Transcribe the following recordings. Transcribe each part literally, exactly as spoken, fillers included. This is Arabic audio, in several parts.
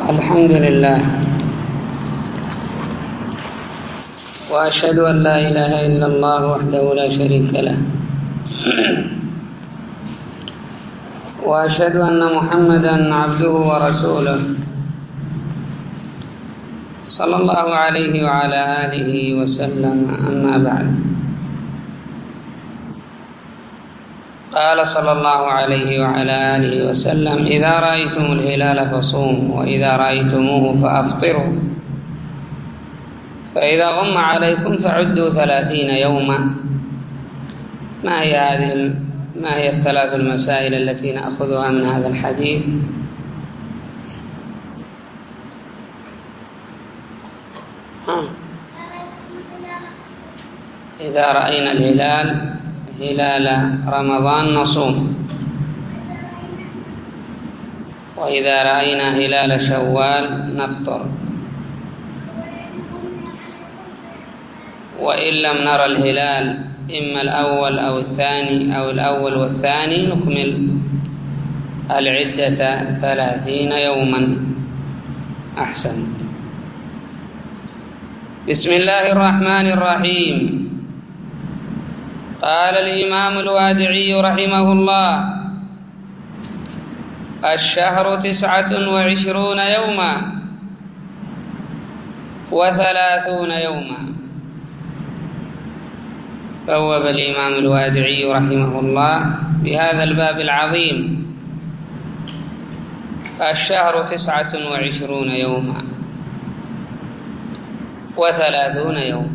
الحمد لله، وأشهد أن لا إله إلا الله وحده لا شريك له، وأشهد أن محمدا عبده ورسوله صلى الله عليه وعلى آله وسلم. أما بعد، قال صلى الله عليه وعلى آله وسلم: إذا رأيتم الهلال فصوموا، وإذا رأيتموه فأفطروا، فإذا غم عليكم فعدوا ثلاثين يوما. ما هي هذه ما هي الثلاث المسائل التي نأخذها من هذا الحديث؟ إذا رأينا الهلال هلال رمضان نصوم، وإذا رأينا هلال شوال نفطر، وإن لم نرى الهلال إما الأول أو الثاني أو الأول والثاني نكمل العدة ثلاثين يوما. أحسن. بسم الله الرحمن الرحيم. قال الإمام الوادعي رحمه الله: الشهر تسعة وعشرون يوما وثلاثون يوما. بوب الإمام الوادعي رحمه الله بهذا الباب العظيم: الشهر تسعة وعشرون يوما وثلاثون يوما.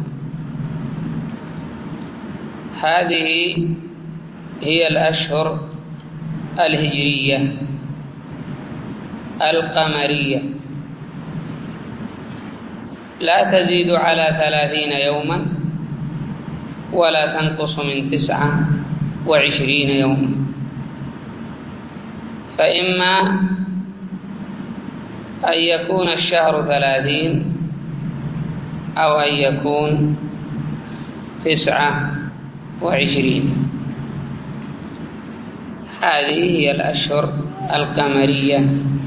هذه هي الأشهر الهجرية القمرية، لا تزيد على ثلاثين يوما ولا تنقص من تسعة وعشرين يوما، فإما أن يكون الشهر ثلاثين أو أن يكون تسعة وعشرين. هذه هي الأشهر القمرية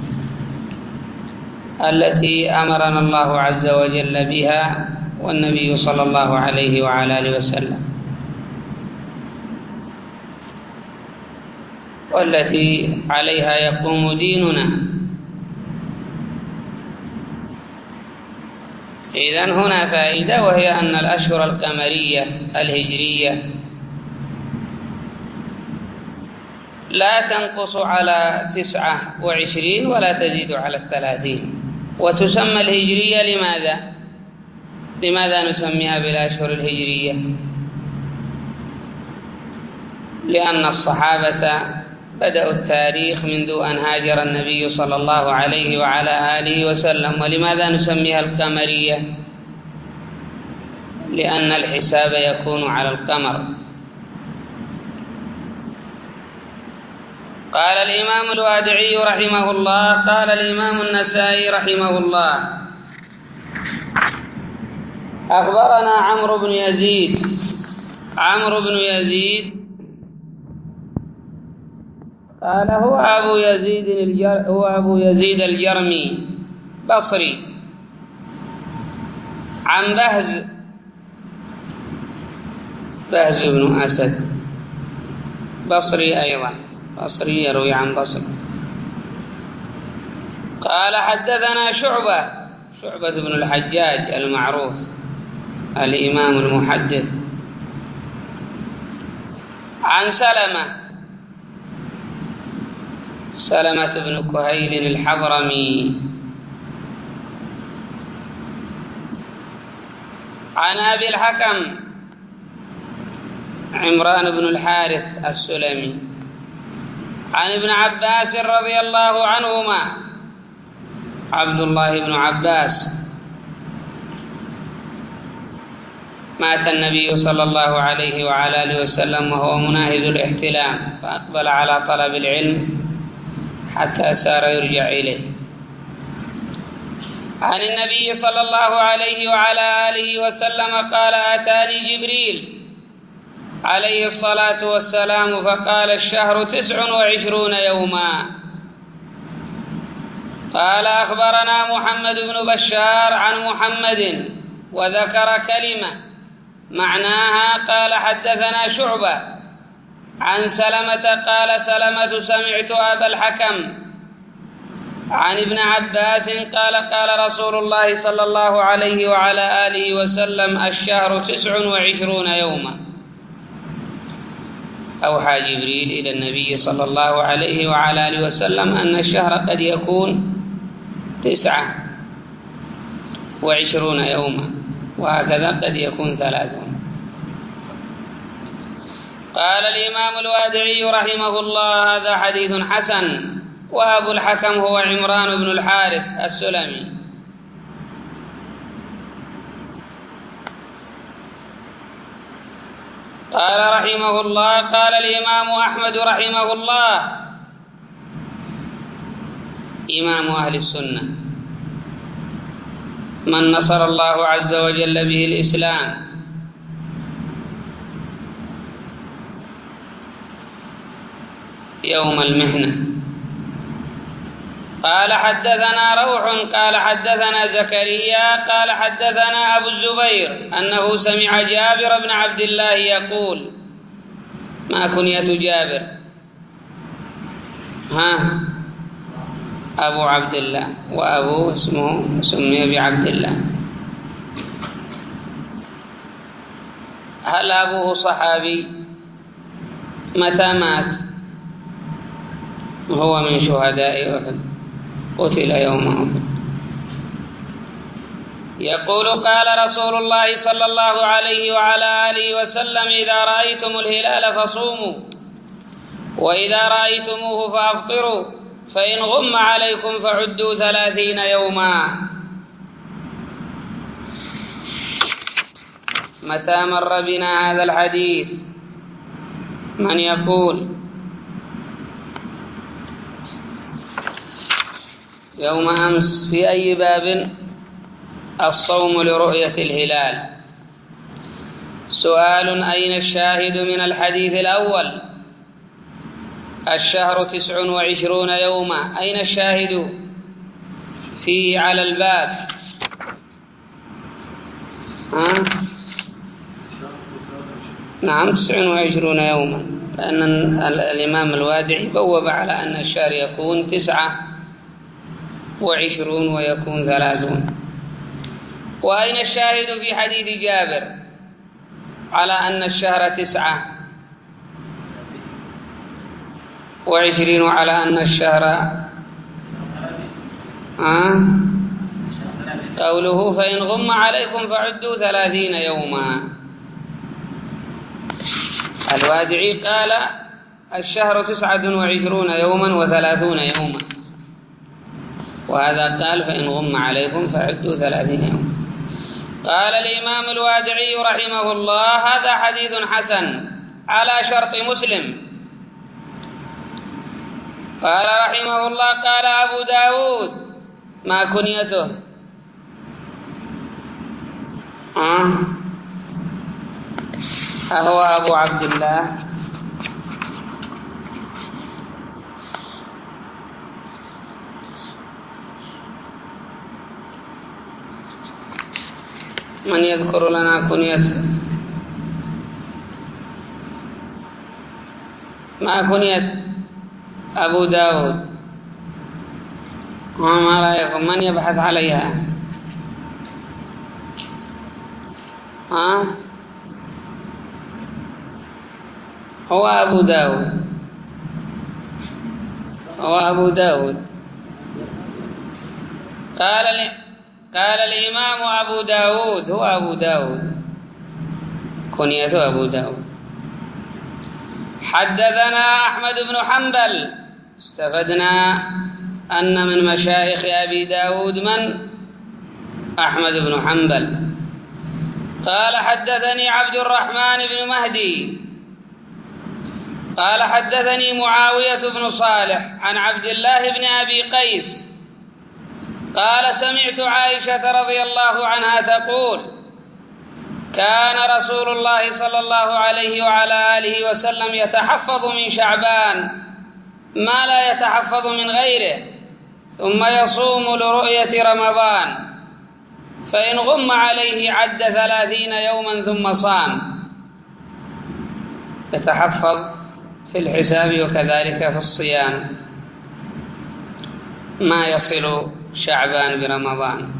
التي أمرنا الله عز وجل بها والنبي صلى الله عليه وعلى آله وسلم، والتي عليها يقوم ديننا. إذن هنا فائدة، وهي أن الأشهر القمرية الهجرية لا تنقص على تسعة وعشرين ولا تزيد على الثلاثين، وتسمى الهجرية. لماذا؟ لماذا نسميها بالأشهر الهجرية؟ لأن الصحابة بدأوا التاريخ منذ أن هاجر النبي صلى الله عليه وعلى آله وسلم. ولماذا نسميها القمرية؟ لأن الحساب يكون على القمر. قال الإمام الوادعي رحمه الله: قال الإمام النسائي رحمه الله: أخبرنا عمرو بن يزيد عمرو بن يزيد قال هو أبو يزيد الجر هو أبو يزيد الجرمي بصري، عن بهز بهز بن أسد بصري، أيضا بصري يروي عن بصري. قال حدثنا شعبة شعبة بن الحجاج المعروف الإمام المحدث، عن سلمة سلمة بن كهيل الحضرمي، عن أبي الحكم عمران بن الحارث السلمي، عن ابن عباس رضي الله عنهما، عبد الله بن عباس: مات النبي صلى الله عليه وعلى آله وسلم وهو مناهز الاحتلام، فأقبل على طلب العلم حتى سار يرجع إليه. عن النبي صلى الله عليه وعلى آله وسلم قال: أتاني جبريل عليه الصلاة والسلام فقال: الشهر تسع وعشرون يوما، قال أخبرنا محمد بن بشار عن محمد وذكر كلمة معناها قال حدثنا شعبة عن سلمة قال سلمة سمعت أبا الحكم عن ابن عباس قال قال رسول الله صلى الله عليه وعلى آله وسلم الشهر تسع وعشرون يوما. أوحى جبريل إلى النبي صلى الله عليه وعلى آله وسلم أن الشهر قد يكون تسعة وعشرون يوما، وهكذا قد يكون ثلاثون. قال الإمام الوادعي رحمه الله هذا حديث حسن، وأبو الحكم هو عمران بن الحارث السلمي. قال رحمه الله قال الإمام أحمد رحمه الله إمام أهل السنة من نصر الله عز وجل به الإسلام يوم المحنة. قال حدثنا روح قال حدثنا زكريا قال حدثنا أبو الزبير أنه سمع جابر بن عبد الله يقول، ما كنية جابر؟ ها أبو عبد الله، وأبوه اسمه سمي بعبد الله. هل أبوه صحابي؟ متى مات؟ هو من شهداء أحد، قتل يوم أحد. يقول قال رسول الله صلى الله عليه وعلى آله وسلم إذا رأيتم الهلال فصوموا، وإذا رأيتموه فأفطروا، فإن غم عليكم فعدوا ثلاثين يوما. متى مر بنا هذا الحديث؟ من يقول؟ يوم أمس. في أي باب؟ الصوم لرؤية الهلال. سؤال: أين الشاهد من الحديث الأول؟ الشهر تسع وعشرون يوما، أين الشاهد فيه على الباب؟ ها؟ نعم تسع وعشرون يوما، لأن الإمام الوادعي بوب على أن الشهر يكون تسعة وعشرون ويكون ثلاثون. وأين الشاهد في حديث جابر على أن الشهر تسعة وعشرين وعلى أن الشهر آه؟ قوله فإن غم عليكم فعدوا ثلاثين يوما. الوادعي قال الشهر تسعة وعشرون يوما وثلاثون يوما، وهذا قال فإن غم عليكم فعدوا ثلاثين يوما. قال الإمام الوادعي رحمه الله هذا حديث حسن على شرط مسلم. قال رحمه الله قال أبو داود ما كنيته؟ أه؟ أهو أبو عبد الله؟ من يذكر لنا كنيته؟ ما كنية أبو داود؟ وما رأيكم؟ من يبحث عليها؟ ها؟ هو أبو داود، هو أبو داود. قال لي قال الإمام أبو داود هو أبو داود، كنيته أبو داود. حدثنا أحمد بن حنبل. استفدنا أن من مشايخ أبي داود من؟ أحمد بن حنبل. قال حدثني عبد الرحمن بن مهدي قال حدثني معاوية بن صالح عن عبد الله بن أبي قيس قال سمعت عائشة رضي الله عنها تقول كان رسول الله صلى الله عليه وعلى آله وسلم يتحفظ من شعبان ما لا يتحفظ من غيره، ثم يصوم لرؤية رمضان، فإن غم عليه عد ثلاثين يوما ثم صام. يتحفظ في الحساب وكذلك في الصيام ما يصل شعبان برمضان.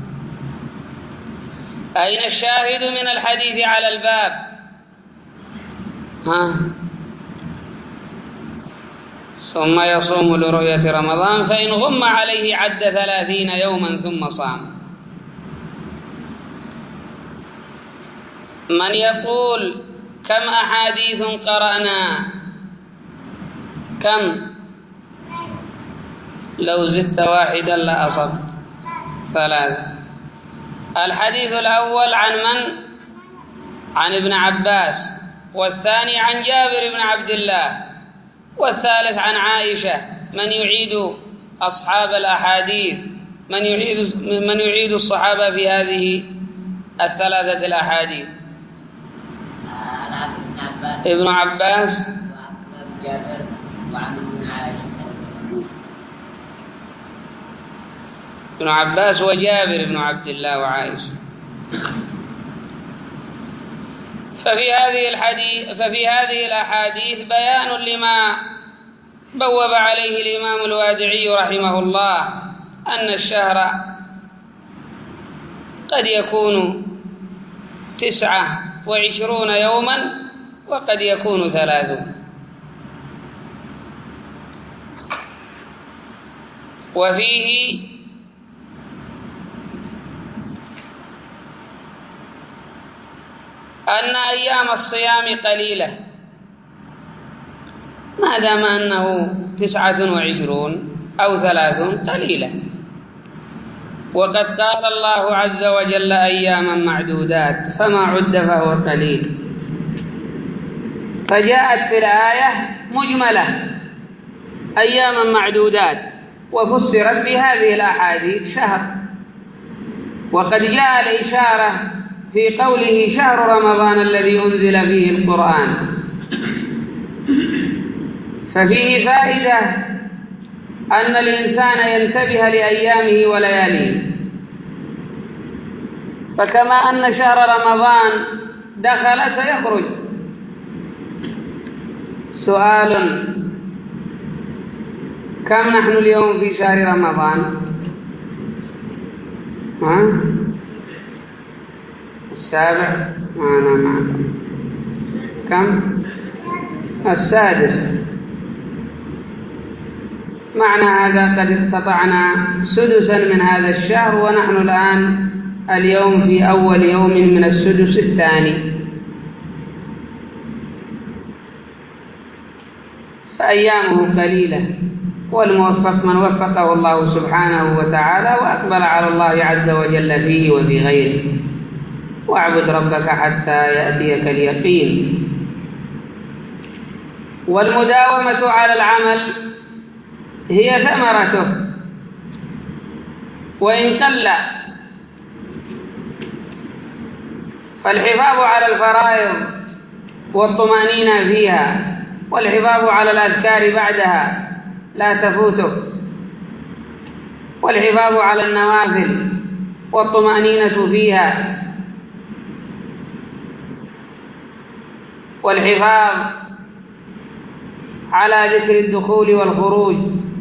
أين الشاهد من الحديث على الباب؟ ها؟ ثم يصوم لرؤية رمضان فإن غم عليه عد ثلاثين يوما ثم صام. من يقول كم أحاديث قرأنا؟ كم؟ لو زدت واحدا لأصبت. ثلاثة. الحديث الأول عن من؟ عن ابن عباس، والثاني عن جابر بن عبد الله، والثالث عن عائشة. من يعيد أصحاب الأحاديث؟ من يعيد من يعيد الصحابة في هذه الثلاثة الأحاديث؟ ابن عباس جابر وعن عائشة. ابن عباس وجابر بن عبد الله وعائشة. ففي هذه الحديث ففي هذه الأحاديث بيان لما بوب عليه الإمام الوادعي رحمه الله، أن الشهر قد يكون تسعة وعشرون يوما وقد يكون ثلاثون. وفيه أن أيام الصيام قليلة ما دام أنه تسعة وعشرون أو ثلاثون قليلة. وقد قال الله عز وجل أياما معدودات، فما عد فهو قليل. فجاءت في الآية مجملة أياما معدودات، وفسرت بهذه الأحاديث شهر. وقد جاء الإشارة في قوله شهر رمضان الذي أنزل فيه القرآن، ففيه فائدة أن الإنسان ينتبه لأيامه ولياليه. فكما أن شهر رمضان دخل سيخرج. سؤال: كم نحن اليوم في شهر رمضان؟ ها؟ السابع؟ معنا معكم كم؟ السادس. معنى هذا قد استطعنا سدسا من هذا الشهر، ونحن الآن اليوم في أول يوم من السدس الثاني. فأيامه قليلة، والموفق من وفقه الله سبحانه وتعالى وأقبل على الله عز وجل فيه وفي غيره. واعبد ربك حتى يأتيك اليقين. والمداومة على العمل هي ثمرته وإن قل، فالحفاظ على الفرائض والطمأنينة فيها، والحفاظ على الأذكار بعدها لا تفوتك، والحفاظ على النوافل والطمأنينة فيها، والحفاظ على ذكر الدخول والخروج،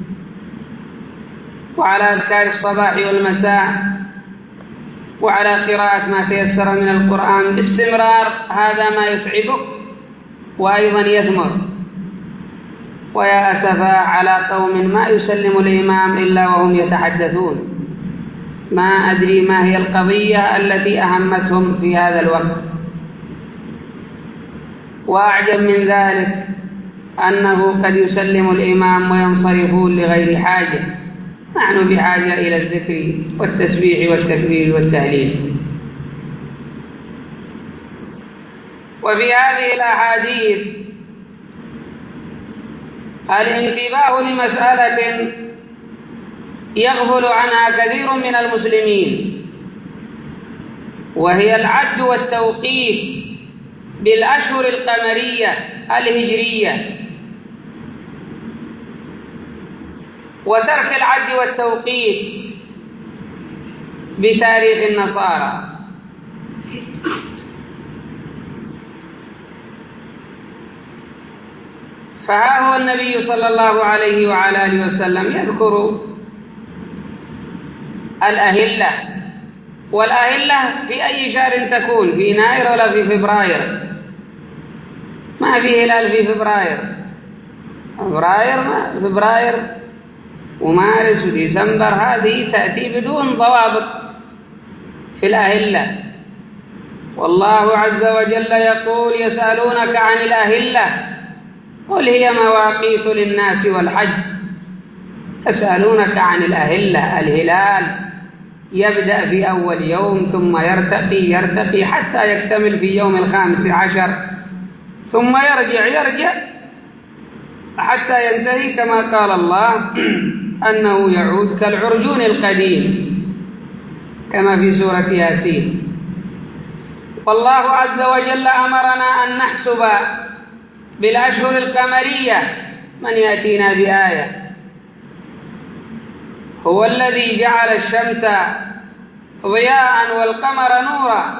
وعلى أذكار الصباح والمساء، وعلى قراءة ما تيسر من القرآن باستمرار. هذا ما يتعبك وأيضا يثمر. ويا أسفا على قوم ما يسلم الإمام إلا وهم يتحدثون، ما أدري ما هي القضية التي أهمتهم في هذا الوقت. وأعجب من ذلك أنه قد يسلم الإمام وينصرفون لغير حاجة. نحن بحاجة إلى الذكر والتسبيح والتكبير والتهليل. وفي هذه الأحاديث الانتباه لمسألة يغفل عنها كثير من المسلمين، وهي العد والتوقيت بالأشهر القمرية الهجرية. وترك العد والتوقيت بتاريخ النصارى. فها هو النبي صلى الله عليه وعلى آله وسلم يذكر الأهلة، والأهلة في أي شهر تكون؟ في يناير ولا في فبراير؟ ما في هلال في فبراير. فبراير ما فبراير ومارس وديسمبر هذه تأتي بدون ضوابط في الأهلة. والله عز وجل يقول: يسألونك عن الأهلة قل هي مواقيت للناس والحج. يسألونك عن الأهلة، الهلال يبدأ في أول يوم ثم يرتقي يرتقي حتى يكتمل في يوم الخامس عشر، ثم يرجع يرجع حتى ينتهي كما قال الله أنه يعود كالعرجون القديم كما في سورة ياسين. والله عز وجل أمرنا أن نحسب بالأشهر القمرية. من يأتينا بآية؟ هو الذي جعل الشمس ضياء والقمر نورا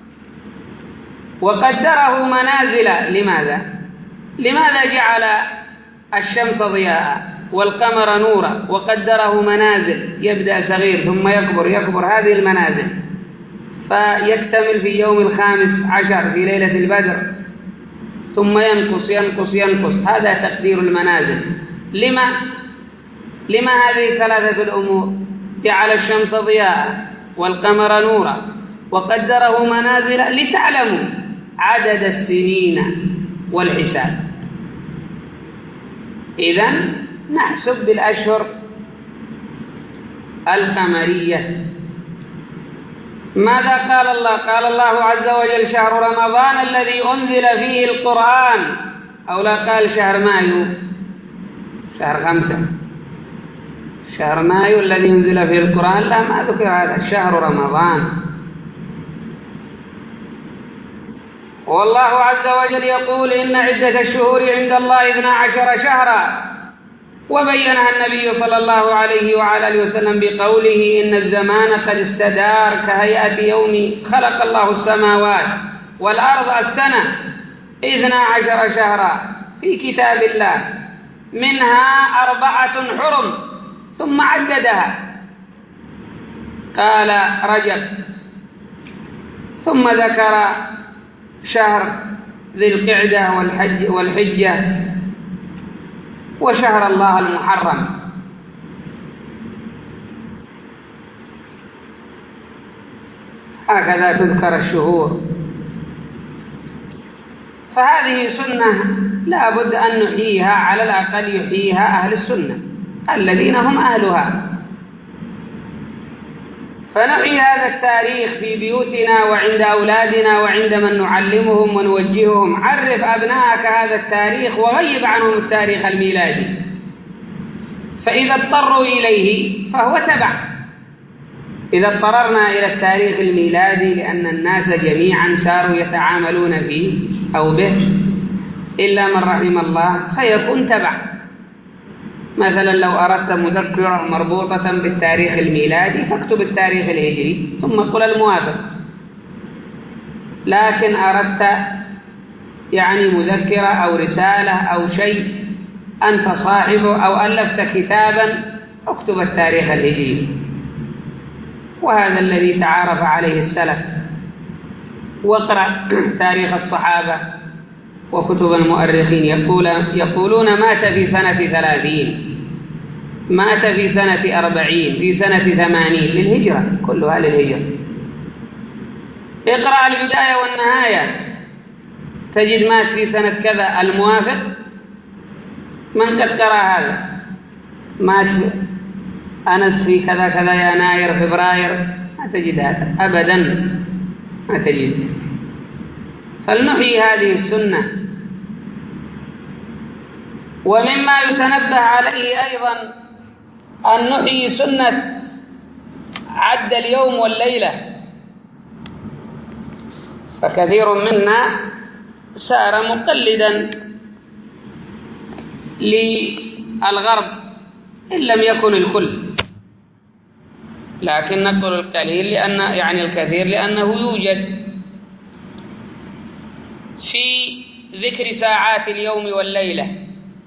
وقدره منازل. لماذا؟ لماذا جعل الشمس ضياء والقمر نورا وقدره منازل؟ يبدأ صغير ثم يكبر يكبر هذه المنازل فيكتمل في يوم الخامس عشر في ليلة البدر، ثم ينقص ينقص ينقص. هذا تقدير المنازل. لما لما هذه ثلاثة الأمور؟ جعل الشمس ضياء والقمر نورا وقدره منازل لتعلموا عدد السنين والحساب. إذن نحسب بالأشهر القمرية. ماذا قال الله؟ قال الله عز وجل: شهر رمضان الذي أنزل فيه القرآن. أو لا قال شهر مايو؟ شهر خمسة، شهر مايو الذي أنزل فيه القرآن. لا، ما ذكر هذا، شهر رمضان. والله عز وجل يقول: إن عدة الشهور عند الله اثنا عشر شهرا. وبينها النبي صلى الله عليه وعلى آله وسلم بقوله: إن الزمان قد استدار كهيئة يوم خلق الله السماوات والأرض السنة اثنا عشر شهرا في كتاب الله، منها أربعة حرم. ثم عددها قال رجب، ثم ذكر شهر ذي القعدة والحج والحجة وشهر الله المحرم. هكذا تذكر الشهور. فهذه سنة لا بد أن نحييها، على الأقل يحييها أهل السنة الذين هم أهلها. فنحيي هذا التاريخ في بيوتنا وعند أولادنا وعند من نعلمهم ونوجههم. عرف أبنائك هذا التاريخ وغيب عنهم التاريخ الميلادي، فإذا اضطروا إليه فهو تبع. إذا اضطررنا إلى التاريخ الميلادي لأن الناس جميعا صاروا يتعاملون فيه أو به إلا من رحم الله فيكون تبع. مثلا لو أردت مذكرة مربوطة بالتاريخ الميلادي فاكتب التاريخ الهجري ثم قل الموافق. لكن أردت يعني مذكرة أو رسالة أو شيء أنت صاحبه أو ألفت كتابا اكتب التاريخ الهجري. وهذا الذي تعارف عليه السلف. واقرأ تاريخ الصحابة وكتب المؤرخين يقول يقولون مات في سنة ثلاثين، مات في سنة أربعين، في سنة ثمانين للهجرة، كلها للهجرة. اقرأ البداية والنهاية تجد مات في سنة كذا الموافق. من قد قرأ هذا؟ مات أنس في كذا كذا يناير فبراير، ما تجد هذا أبدا، ما تجد. فلنحيي هذه السنة. ومما يتنبه عليه أيضا أن نحيي سنة عد اليوم والليلة. فكثير منا سار مقلدا للغرب إن لم يكن الكل، لكن نقول القليل لأن يعني الكثير لأنه يوجد في ذكر ساعات اليوم والليلة.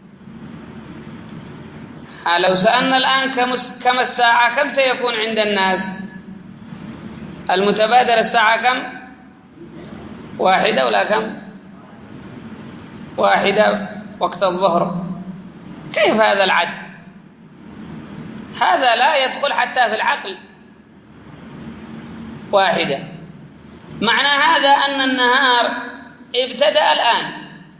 لو سألنا الآن كم الساعة كم سيكون عند الناس؟ المتبادل الساعة كم؟ واحدة ولا كم؟ واحدة وقت الظهر. كيف هذا العد؟ هذا لا يدخل حتى في العقل. واحدة معنى هذا أن النهار ابتدأ الآن،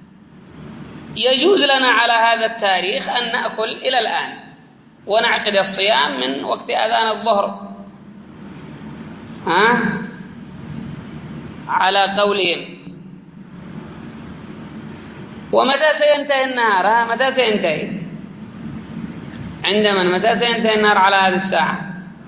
يجوز لنا على هذا التاريخ أن نأكل إلى الآن ونعقد الصيام من وقت أذان الظهر، ها؟ على قولهم. ومتى سينتهي النهار؟ ها؟ متى سينتهي؟ عند من؟ متى سينتهي النهار على هذه الساعة؟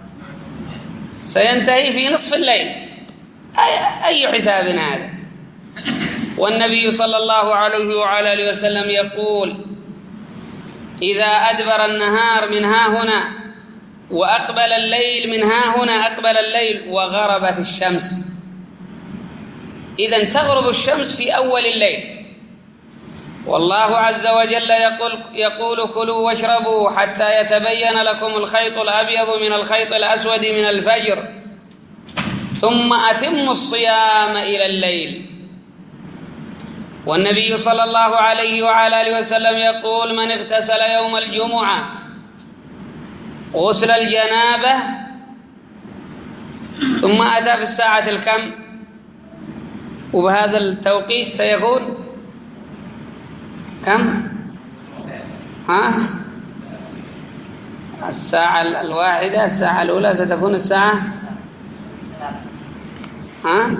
سينتهي في نصف الليل. أي, أي حساب هذا؟ والنبي صلى الله عليه وعلى آله وسلم يقول: إذا أدبر النهار من ها هنا وأقبل الليل من ها هنا أقبل الليل وغربت الشمس. إذن تغرب الشمس في أول الليل، والله عز وجل يقول, يقول: كلوا واشربوا حتى يتبين لكم الخيط الأبيض من الخيط الأسود من الفجر ثم أتموا الصيام إلى الليل. والنبي صلى الله عليه وعلى آله وسلم يقول: من اغتسل يوم الجمعة غسل الجنابة ثم أتى في الساعة الكم، وبهذا التوقيت سيكون كم؟ ها؟ الساعة الواحدة، الساعة الأولى ستكون الساعة ها؟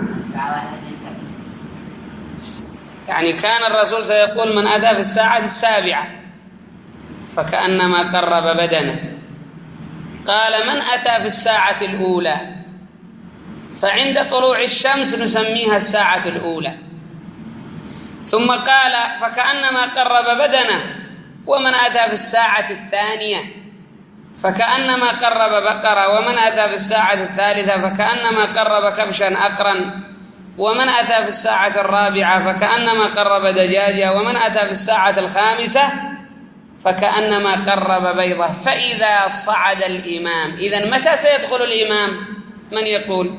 يعني كان الرسول سيقول: من أتى في الساعة السابعة فكأنما قرب بدنه. قال: من أتى في الساعة الأولى، فعند طلوع الشمس نسميها الساعة الأولى. ثم قال: فكأنما قرب بدنه. ومن أتى في الساعة الثانية فكأنما قرب بقرة. ومن أتى في الساعة الثالثة فكأنما قرب كبشا أقرا. ومن أتى في الساعة الرابعة فكأنما قرب دجاجة. ومن أتى في الساعة الخامسة فكأنما قرب بيضة. فإذا صعد الإمام، إذن متى سيدخل الإمام؟ من يقول؟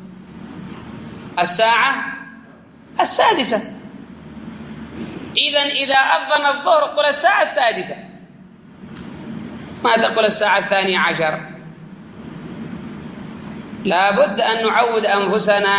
الساعة السادسة. إذن إذا أذن الظهر قل الساعة السادسة، ما تقول الساعة الثانية عشر. لا بد أن نعود أنفسنا.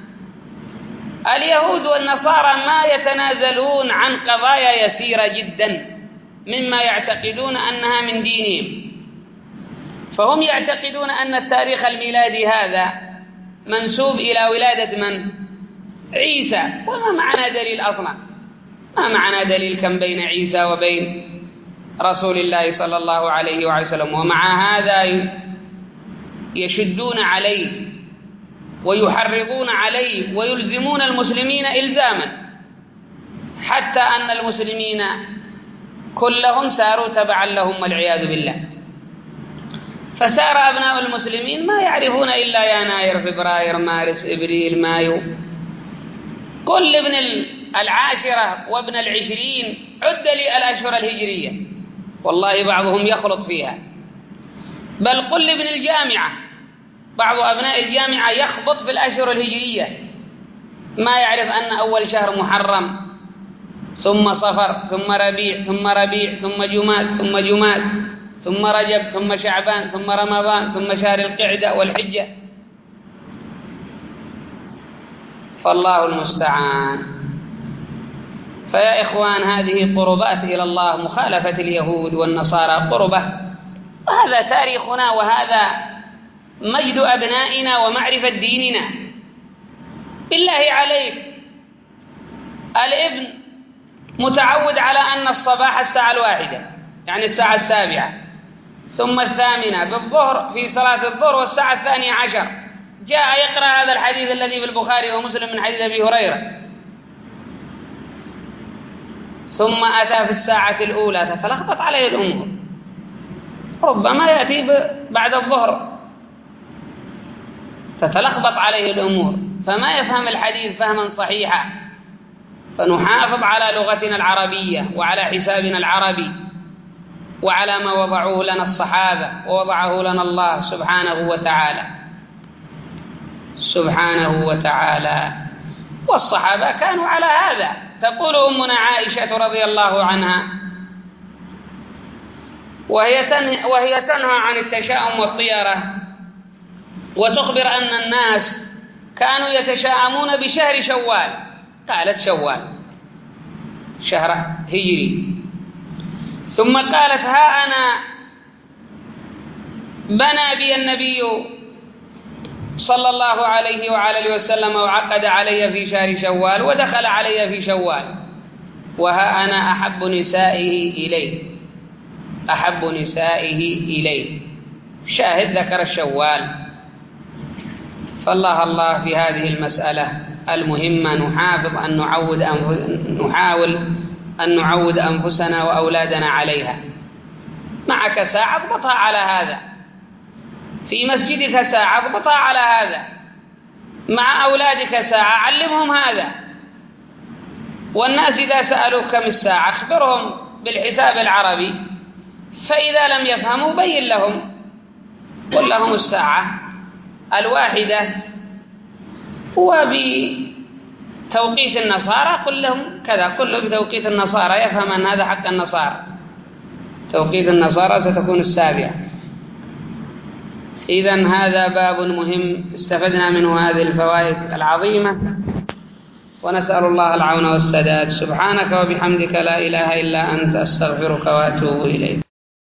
اليهود والنصارى ما يتنازلون عن قضايا يسيرة جدا مما يعتقدون أنها من دينهم. فهم يعتقدون أن التاريخ الميلادي هذا منسوب إلى ولادة من؟ عيسى. وما معنى دليل أصلا؟ ما معنى دليل كم بين عيسى وبين رسول الله صلى الله عليه وسلم؟ ومع هذا يشدون عليه ويحرضون عليه ويلزمون المسلمين إلزاما، حتى أن المسلمين كلهم ساروا تبعا لهم والعياذ بالله. فسار أبناء المسلمين ما يعرفون إلا يناير فبراير مارس إبريل مايو. كل ابن العاشرة وابن العشرين عد لي الأشهر الهجرية، والله بعضهم يخلط فيها. بل قل لابن الجامعة، بعض أبناء الجامعة يخبط في الأشهر الهجرية، ما يعرف أن أول شهر محرم ثم صفر ثم ربيع ثم ربيع ثم جماد ثم جماد ثم رجب ثم شعبان ثم رمضان ثم شهر القعدة والحجة. فالله المستعان. فيا إخوان، هذه قربات إلى الله، مخالفة اليهود والنصارى قربة، وهذا تاريخنا وهذا مجد أبنائنا ومعرفة ديننا. بالله عليك، الابن متعود على أن الصباح الساعة الواحدة، يعني الساعة السابعة، ثم الثامنة بالظهر في صلاة الظهر، والساعة الثانية عشر. جاء يقرأ هذا الحديث الذي في البخاري ومسلم من حديث أبي هريرة، ثم أتى في الساعة الأولى، تتلخبط عليه الأمور. ربما يأتي بعد الظهر تتلخبط عليه الأمور فما يفهم الحديث فهما صحيحا. فنحافظ على لغتنا العربية وعلى حسابنا العربي وعلى ما وضعوه لنا الصحابة ووضعه لنا الله سبحانه وتعالى سبحانه وتعالى والصحابة كانوا على هذا. تقول أمنا عائشة رضي الله عنها وهي تنهى, وهي تنهى عن التشاؤم والطيرة وتخبر أن الناس كانوا يتشاءمون بشهر شوال. قالت شوال شهر هجري. ثم قالت ها أنا بنى بي النبي صلى الله عليه وعلى وسلم وعقد علي في شهر شوال ودخل علي في شوال وها أنا أحب نسائه إليه أحب نسائه إليه. شاهد ذكر الشوال. فالله الله في هذه المسألة المهمة نحافظ أن نعود نحاول أن نعود أنفسنا وأولادنا عليها. معك ساعة اضبطها على هذا، في مسجدك ساعة اضبطها على هذا، مع أولادك ساعة علمهم هذا. والناس إذا سألوك كم الساعة أخبرهم بالحساب العربي، فإذا لم يفهموا بين لهم قل لهم الساعة الواحدة وبتوقيت النصارى قل لهم كذا، كله بتوقيت النصارى يفهم أن هذا حق النصارى، توقيت النصارى ستكون السابعة. إذن هذا باب مهم استفدنا منه هذه الفوائد العظيمة، ونسأل الله العون والسداد. سبحانك وبحمدك لا إله إلا أنت أستغفرك وأتوب إليك.